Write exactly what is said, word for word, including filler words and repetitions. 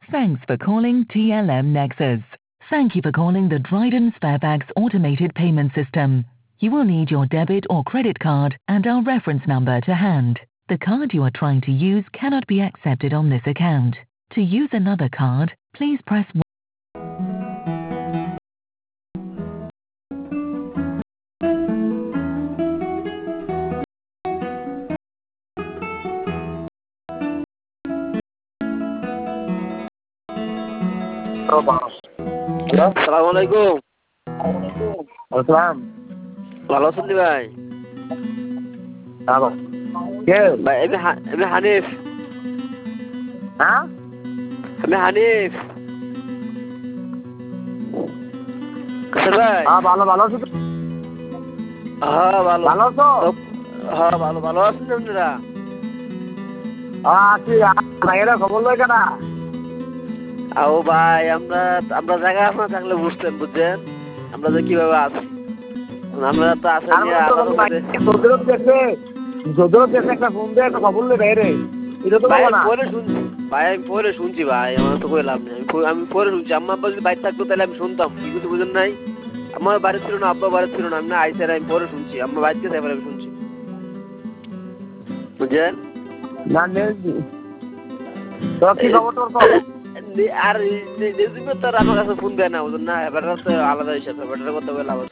Thanks for calling T L M Nexus. Thank you for calling the Dryden Sparebags automated payment system. You will need your debit or credit card and our reference number to hand. The card you are trying to use cannot be accepted on this account. To use another card, please press one. Hello, আসসালামু আলাইকুম। আসসালাম। ভালো আছেন ভাই? হ্যাঁ কে ভাই আমি আমি হানিফ। হ্যাঁ আমি হানিফ। স্যার ভাই হ্যাঁ ভালো ভালো আছো তো? হ্যাঁ ভালো ভালো আছো? হ্যাঁ ভালো ভালো আছেন আপনারা? হ্যাঁ আছি। ভাইয়েরা খবর লয় কেনা? আও ভাই আমরা আমরা জায়গা আপনার থাকলে বুঝতেন, বুঝছেন আমরা যে কিভাবে আছি। আমরা তো আসেন যদিও দেখে যদিও দেখে একটা ফোন দিয়ে একটা খবর নেই বাইরে, এটা তো বলো না। পরে শুনছি ভাই, আমি পরে শুনছি ভাই, আমার তো কই লাভ নেই। আমি পরে শুনছি, আম্মা আব্বা যদি বাইরে থাকতো তাহলে আমি শুনতাম, কিন্তু বুঝেন নাই আমার বাড়ি ছিল না, আব্বা বাড়ি ছিল না, আমি না আইসার আমি পরে শুনছি, আম্মা বাড়িতে তারপরে আমি শুনছি, বুঝছেন না নেই তো কি খবর তোর কল? আর তো আমার কাছে ফোন দেয় না, বুঝুন না, এবার তো আলাদা হিসাব, এবার কথা বলে লাভ আছে।